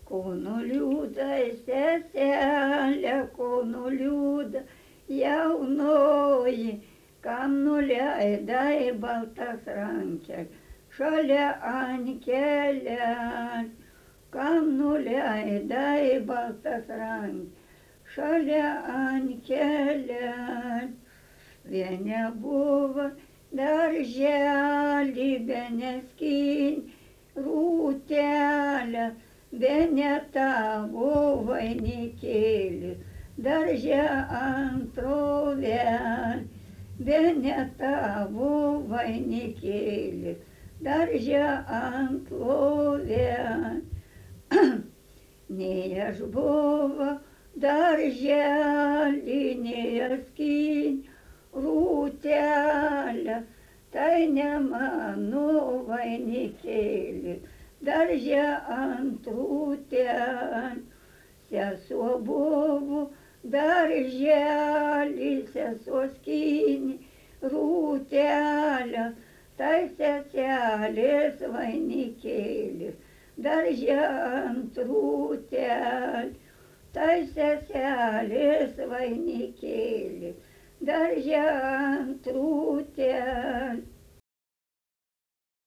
Kauno liūdna seselė, Kauno liūdna jaunoji, kam nuleidai baltas rankeles šalia ankelės, kam nuleidai baltas rankeles šalia ankelės. Vieni buvo darželį, beneskynė rūtelė, bene tavo vainikėlis, darže antrovelė, bene tavo vainikėlis, darže antlovelė. Nei aš buvo darželį, nei aš skynė rūtelė, tai ne mano vainikėlis, darže ant rūtelės. Sesuo buvo darželį, sesuo skynė rūtelę, tai seselės vainikėlis, darže ant rūtelės, tai seselės vainikėlis, darže ant rūtelės.